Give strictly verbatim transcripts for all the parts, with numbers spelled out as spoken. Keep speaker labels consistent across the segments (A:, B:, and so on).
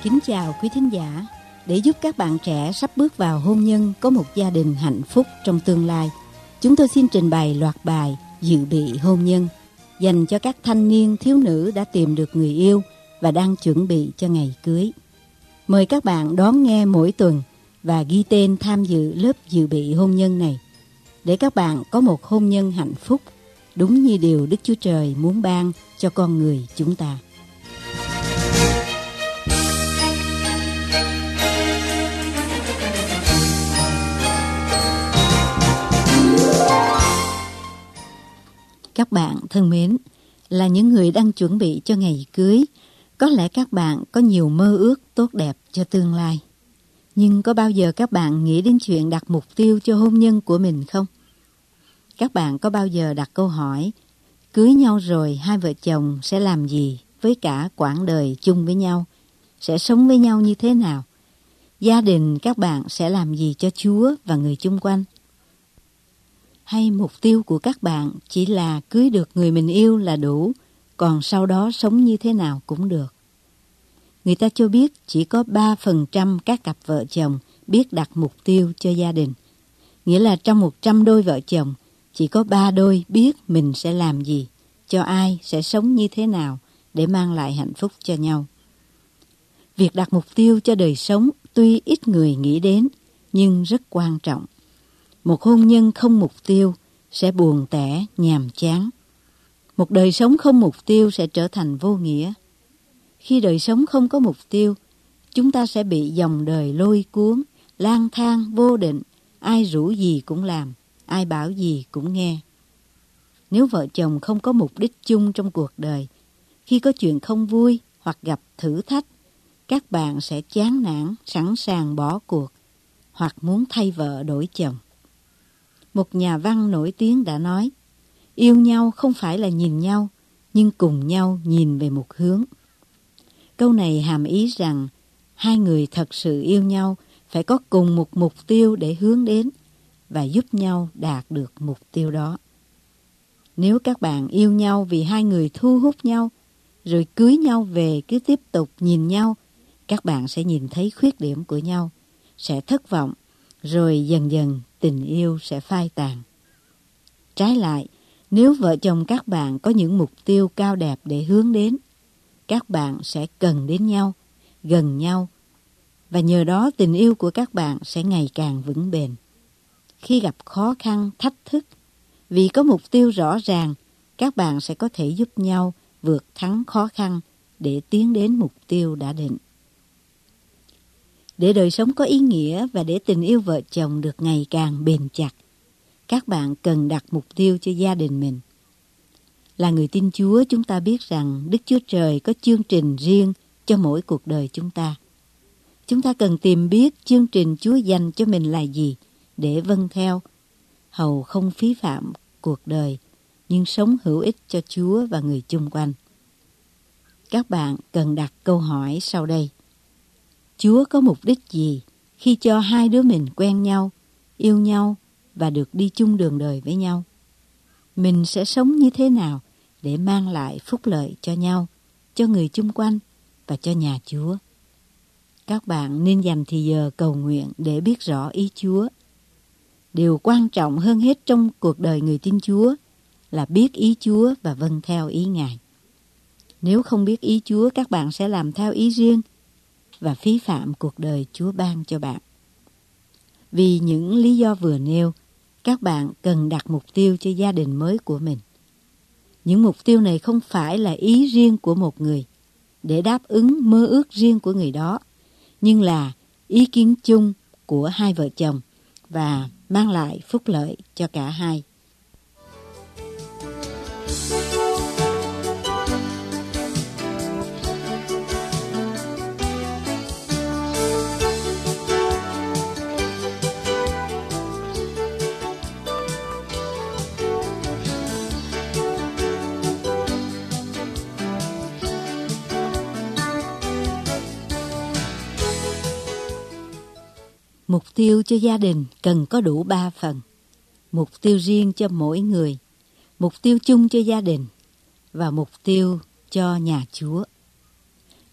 A: Kính chào quý thính giả. Để giúp các bạn trẻ sắp bước vào hôn nhân có một gia đình hạnh phúc trong tương lai, chúng tôi xin trình bày loạt bài dự bị hôn nhân dành cho các thanh niên thiếu nữ đã tìm được người yêu và đang chuẩn bị cho ngày cưới. Mời các bạn đón nghe mỗi tuần và ghi tên tham dự lớp dự bị hôn nhân này để các bạn có một hôn nhân hạnh phúc đúng như điều Đức Chúa Trời muốn ban cho con người chúng ta. Các bạn thân mến, là những người đang chuẩn bị cho ngày cưới, có lẽ các bạn có nhiều mơ ước tốt đẹp cho tương lai. Nhưng có bao giờ các bạn nghĩ đến chuyện đặt mục tiêu cho hôn nhân của mình không? Các bạn có bao giờ đặt câu hỏi, cưới nhau rồi hai vợ chồng sẽ làm gì với cả quãng đời chung với nhau? Sẽ sống với nhau như thế nào? Gia đình các bạn sẽ làm gì cho Chúa và người chung quanh? Hay mục tiêu của các bạn chỉ là cưới được người mình yêu là đủ, còn sau đó sống như thế nào cũng được? Người ta cho biết chỉ có ba phần trăm các cặp vợ chồng biết đặt mục tiêu cho gia đình. Nghĩa là trong một trăm đôi vợ chồng, chỉ có ba đôi biết mình sẽ làm gì, cho ai, sẽ sống như thế nào để mang lại hạnh phúc cho nhau. Việc đặt mục tiêu cho đời sống tuy ít người nghĩ đến, nhưng rất quan trọng. Một hôn nhân không mục tiêu sẽ buồn tẻ, nhàm chán. Một đời sống không mục tiêu sẽ trở thành vô nghĩa. Khi đời sống không có mục tiêu, chúng ta sẽ bị dòng đời lôi cuốn, lang thang vô định, ai rủ gì cũng làm, ai bảo gì cũng nghe. Nếu vợ chồng không có mục đích chung trong cuộc đời, khi có chuyện không vui hoặc gặp thử thách, các bạn sẽ chán nản, sẵn sàng bỏ cuộc, hoặc muốn thay vợ đổi chồng. Một nhà văn nổi tiếng đã nói, yêu nhau không phải là nhìn nhau, nhưng cùng nhau nhìn về một hướng. Câu này hàm ý rằng, hai người thật sự yêu nhau phải có cùng một mục tiêu để hướng đến và giúp nhau đạt được mục tiêu đó. Nếu các bạn yêu nhau vì hai người thu hút nhau, rồi cưới nhau về cứ tiếp tục nhìn nhau, các bạn sẽ nhìn thấy khuyết điểm của nhau, sẽ thất vọng, rồi dần dần tình yêu sẽ phai tàn. Trái lại, nếu vợ chồng các bạn có những mục tiêu cao đẹp để hướng đến, các bạn sẽ cần đến nhau, gần nhau, và nhờ đó tình yêu của các bạn sẽ ngày càng vững bền. Khi gặp khó khăn, thách thức, vì có mục tiêu rõ ràng, các bạn sẽ có thể giúp nhau vượt thắng khó khăn để tiến đến mục tiêu đã định. Để đời sống có ý nghĩa và để tình yêu vợ chồng được ngày càng bền chặt, các bạn cần đặt mục tiêu cho gia đình mình. Là người tin Chúa, chúng ta biết rằng Đức Chúa Trời có chương trình riêng cho mỗi cuộc đời chúng ta. Chúng ta cần tìm biết chương trình Chúa dành cho mình là gì để vâng theo, hầu không phí phạm cuộc đời, nhưng sống hữu ích cho Chúa và người chung quanh. Các bạn cần đặt câu hỏi sau đây. Chúa có mục đích gì khi cho hai đứa mình quen nhau, yêu nhau và được đi chung đường đời với nhau? Mình sẽ sống như thế nào để mang lại phúc lợi cho nhau, cho người chung quanh và cho nhà Chúa? Các bạn nên dành thời giờ cầu nguyện để biết rõ ý Chúa. Điều quan trọng hơn hết trong cuộc đời người tin Chúa là biết ý Chúa và vâng theo ý Ngài. Nếu không biết ý Chúa, các bạn sẽ làm theo ý riêng và phí phạm cuộc đời Chúa ban cho bạn. Vì những lý do vừa nêu, các bạn cần đặt mục tiêu cho gia đình mới của mình. Những mục tiêu này không phải là ý riêng của một người để đáp ứng mơ ước riêng của người đó, nhưng là ý kiến chung của hai vợ chồng và mang lại phúc lợi cho cả hai. Mục tiêu cho gia đình cần có đủ ba phần. Mục tiêu riêng cho mỗi người, mục tiêu chung cho gia đình và mục tiêu cho nhà Chúa.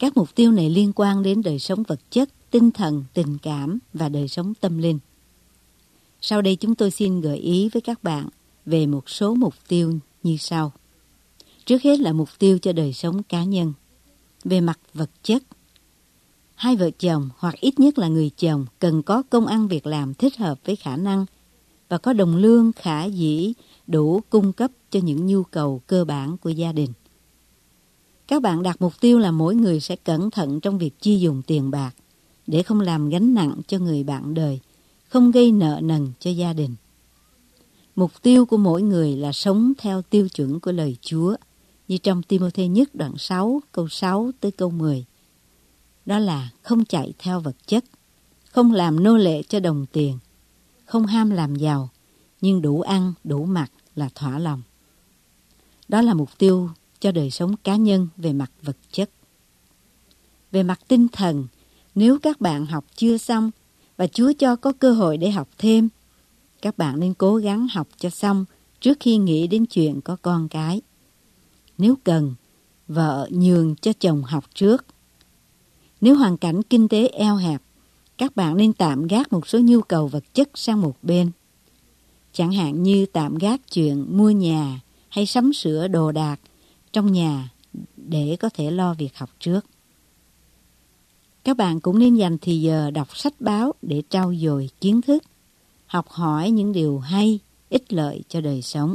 A: Các mục tiêu này liên quan đến đời sống vật chất, tinh thần, tình cảm và đời sống tâm linh. Sau đây chúng tôi xin gợi ý với các bạn về một số mục tiêu như sau. Trước hết là mục tiêu cho đời sống cá nhân. Về mặt vật chất, hai vợ chồng hoặc ít nhất là người chồng cần có công ăn việc làm thích hợp với khả năng và có đồng lương khả dĩ đủ cung cấp cho những nhu cầu cơ bản của gia đình. Các bạn đặt mục tiêu là mỗi người sẽ cẩn thận trong việc chi dùng tiền bạc để không làm gánh nặng cho người bạn đời, không gây nợ nần cho gia đình. Mục tiêu của mỗi người là sống theo tiêu chuẩn của lời Chúa, như trong Ti-mô-thê nhất đoạn sáu, câu sáu tới câu mười. Đó là không chạy theo vật chất, không làm nô lệ cho đồng tiền, không ham làm giàu, nhưng đủ ăn, đủ mặc là thỏa lòng. Đó là mục tiêu cho đời sống cá nhân về mặt vật chất. Về mặt tinh thần, nếu các bạn học chưa xong và Chúa cho có cơ hội để học thêm, các bạn nên cố gắng học cho xong trước khi nghĩ đến chuyện có con cái. Nếu cần, vợ nhường cho chồng học trước. Nếu hoàn cảnh kinh tế eo hẹp, các bạn nên tạm gác một số nhu cầu vật chất sang một bên. Chẳng hạn như tạm gác chuyện mua nhà hay sắm sửa đồ đạc trong nhà để có thể lo việc học trước. Các bạn cũng nên dành thời giờ đọc sách báo để trau dồi kiến thức, học hỏi những điều hay, ích lợi cho đời sống.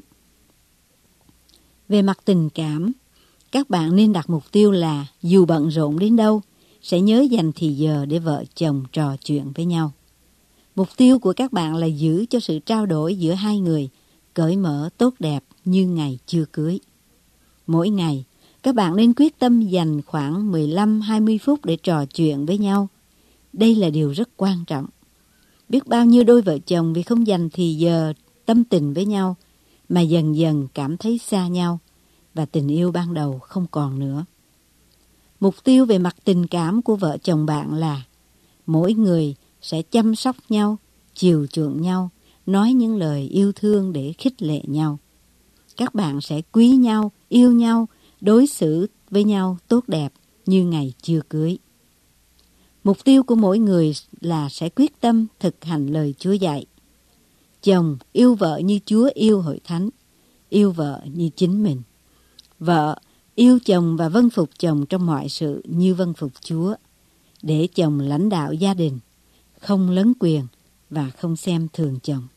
A: Về mặt tình cảm, các bạn nên đặt mục tiêu là dù bận rộn đến đâu, sẽ nhớ dành thời giờ để vợ chồng trò chuyện với nhau. Mục tiêu của các bạn là giữ cho sự trao đổi giữa hai người cởi mở tốt đẹp như ngày chưa cưới. Mỗi ngày, các bạn nên quyết tâm dành khoảng mười lăm đến hai mươi phút để trò chuyện với nhau. Đây là điều rất quan trọng. Biết bao nhiêu đôi vợ chồng vì không dành thì giờ tâm tình với nhau mà dần dần cảm thấy xa nhau và tình yêu ban đầu không còn nữa. Mục tiêu về mặt tình cảm của vợ chồng bạn là mỗi người sẽ chăm sóc nhau, chiều chuộng nhau, nói những lời yêu thương để khích lệ nhau. Các bạn sẽ quý nhau, yêu nhau, đối xử với nhau tốt đẹp như ngày chưa cưới. Mục tiêu của mỗi người là sẽ quyết tâm thực hành lời Chúa dạy. Chồng yêu vợ như Chúa yêu hội thánh, yêu vợ như chính mình. Vợ yêu chồng và vâng phục chồng trong mọi sự như vâng phục Chúa, để chồng lãnh đạo gia đình, không lấn quyền và không xem thường chồng.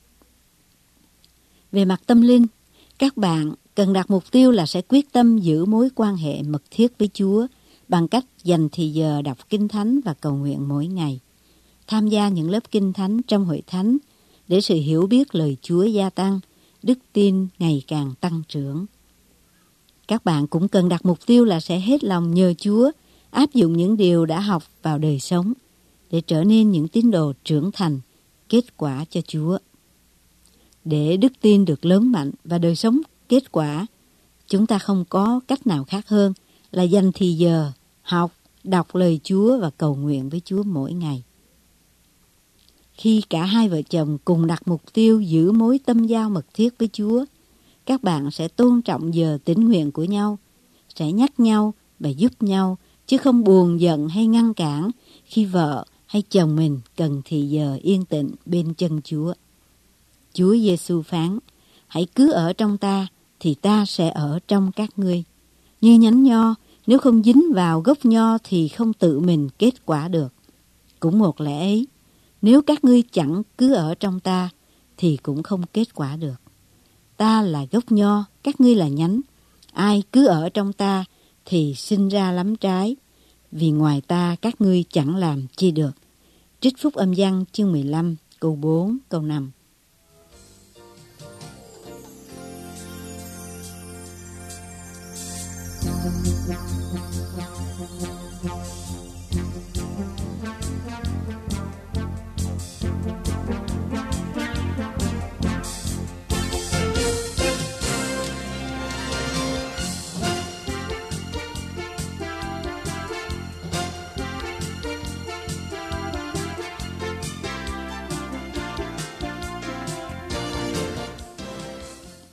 A: Về mặt tâm linh, các bạn cần đặt mục tiêu là sẽ quyết tâm giữ mối quan hệ mật thiết với Chúa bằng cách dành thời giờ đọc Kinh Thánh và cầu nguyện mỗi ngày, tham gia những lớp Kinh Thánh trong hội thánh để sự hiểu biết lời Chúa gia tăng, đức tin ngày càng tăng trưởng. Các bạn cũng cần đặt mục tiêu là sẽ hết lòng nhờ Chúa áp dụng những điều đã học vào đời sống để trở nên những tín đồ trưởng thành, kết quả cho Chúa. Để đức tin được lớn mạnh và đời sống kết quả, chúng ta không có cách nào khác hơn là dành thời giờ học, đọc lời Chúa và cầu nguyện với Chúa mỗi ngày. Khi cả hai vợ chồng cùng đặt mục tiêu giữ mối tâm giao mật thiết với Chúa, các bạn sẽ tôn trọng giờ tín nguyện của nhau, sẽ nhắc nhau và giúp nhau, chứ không buồn giận hay ngăn cản khi vợ hay chồng mình cần thì giờ yên tĩnh bên chân Chúa. Chúa Giêsu phán, hãy cứ ở trong ta, thì ta sẽ ở trong các ngươi. Như nhánh nho, nếu không dính vào gốc nho thì không tự mình kết quả được. Cũng một lẽ ấy, nếu các ngươi chẳng cứ ở trong ta, thì cũng không kết quả được. Ta là gốc nho, các ngươi là nhánh. Ai cứ ở trong ta, thì sinh ra lắm trái. Vì ngoài ta, các ngươi chẳng làm chi được. Trích Phúc Âm Văn chương mười lăm, câu bốn, câu năm.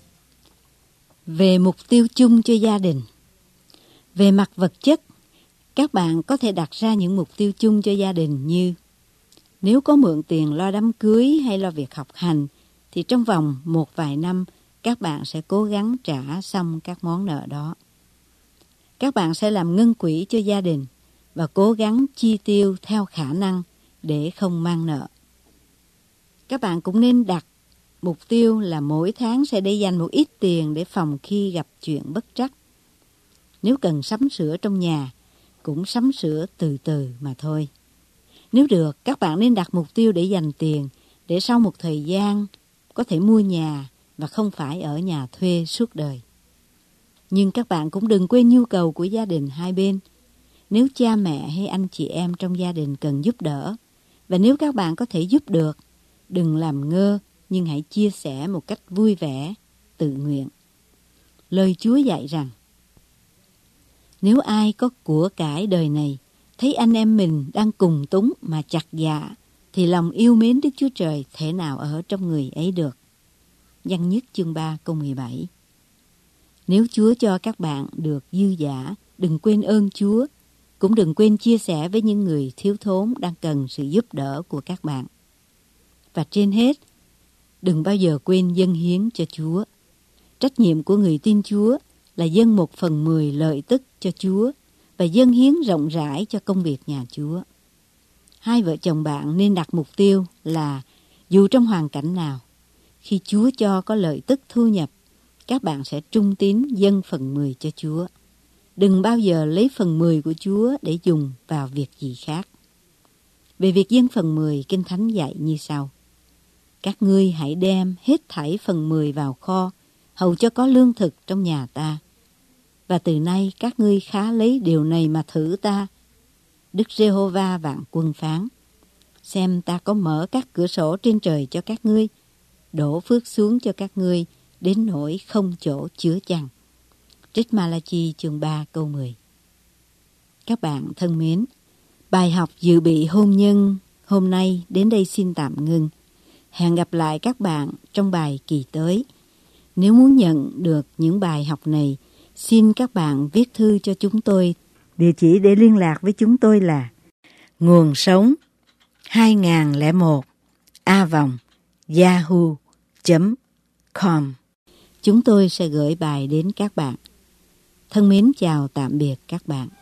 A: Về mục tiêu chung cho gia đình. Về mặt vật chất, Các bạn có thể đặt ra những mục tiêu chung cho gia đình như: nếu có mượn tiền lo đám cưới hay lo việc học hành, thì trong vòng một vài năm các bạn sẽ cố gắng trả xong các món nợ đó. Các bạn sẽ làm ngân quỹ cho gia đình và cố gắng chi tiêu theo khả năng để không mang nợ. Các bạn cũng nên đặt mục tiêu là mỗi tháng sẽ để dành một ít tiền để phòng khi gặp chuyện bất trắc. Nếu cần sắm sửa trong nhà, cũng sắm sửa từ từ mà thôi. Nếu được, các bạn nên đặt mục tiêu để dành tiền, để sau một thời gian có thể mua nhà và không phải ở nhà thuê suốt đời. Nhưng các bạn cũng đừng quên nhu cầu của gia đình hai bên. Nếu cha mẹ hay anh chị em trong gia đình cần giúp đỡ, và nếu các bạn có thể giúp được, đừng làm ngơ, nhưng hãy chia sẻ một cách vui vẻ, tự nguyện. Lời Chúa dạy rằng: nếu ai có của cải đời này, thấy anh em mình đang cùng túng mà chặt dạ, thì lòng yêu mến Đức Chúa Trời thể nào ở trong người ấy được. Văn Nhất chương ba câu mười bảy. Nếu Chúa cho các bạn được dư dả, đừng quên ơn Chúa, cũng đừng quên chia sẻ với những người thiếu thốn đang cần sự giúp đỡ của các bạn. Và trên hết, đừng bao giờ quên dâng hiến cho Chúa. Trách nhiệm của người tin Chúa là dâng một phần mười lợi tức cho Chúa và dâng hiến rộng rãi cho công việc nhà Chúa. Hai vợ chồng bạn nên đặt mục tiêu là dù trong hoàn cảnh nào, khi Chúa cho có lợi tức thu nhập, các bạn sẽ trung tín dâng phần mười cho Chúa. Đừng bao giờ lấy phần mười của Chúa để dùng vào việc gì khác. Về việc dâng phần mười, Kinh Thánh dạy như sau: các ngươi hãy đem hết thảy phần mười vào kho, hầu cho có lương thực trong nhà ta. Và từ nay các ngươi khá lấy điều này mà thử ta. Đức Giê-hô-va vạn quân phán: xem ta có mở các cửa sổ trên trời cho các ngươi, đổ phước xuống cho các ngươi, đến nỗi không chỗ chứa chăng. Trích Ma-la-chi chương ba câu mười. Các bạn thân mến, bài học dự bị hôn nhân hôm nay đến đây xin tạm ngưng. Hẹn gặp lại các bạn trong bài kỳ tới. Nếu muốn nhận được những bài học này, xin các bạn viết thư cho chúng tôi. Địa chỉ để liên lạc với chúng tôi là Nguồn Sống hai không không một a vòng yahoo chấm com. Chúng tôi sẽ gửi bài đến các bạn. Thân mến chào tạm biệt các bạn.